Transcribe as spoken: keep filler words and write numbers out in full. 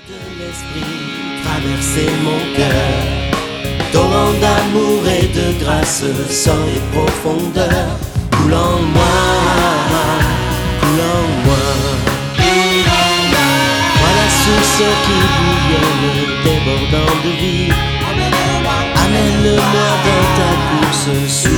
de l'esprit traverser mon cœur, torrent d'amour et de grâce sort des profondeurs, coule en moi, coule en moi. Vois la source qui bouillonne, débordant de vie, amène-le-moi dans ta course.